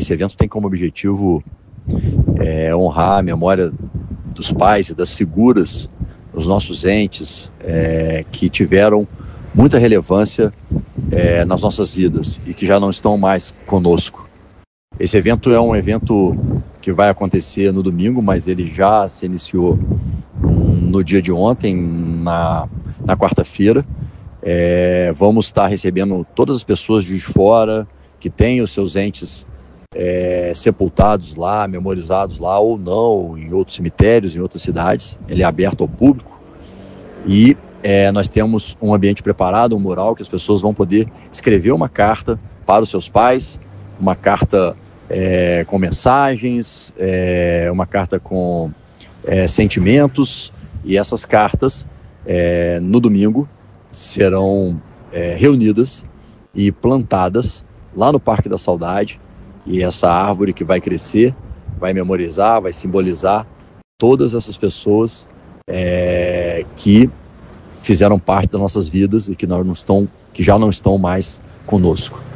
Esse evento tem como objetivo honrar a memória dos pais e das figuras, dos nossos entes, que tiveram muita relevância nas nossas vidas e que já não estão mais conosco. Esse evento é um evento que vai acontecer no domingo, mas ele já se iniciou no dia de ontem, na quarta-feira. Vamos estar recebendo todas as pessoas de fora que têm os seus entes sepultados lá, memorizados lá ou não, em outros cemitérios, em outras cidades. Ele é aberto ao público e nós temos um ambiente preparado, um mural que as pessoas vão poder escrever uma carta para os seus pais, uma carta com mensagens, uma carta com sentimentos, e essas cartas no domingo serão reunidas e plantadas lá no Parque da Saudade, e essa árvore que vai crescer vai memorizar, vai simbolizar todas essas pessoas que fizeram parte das nossas vidas e que já não estão mais conosco.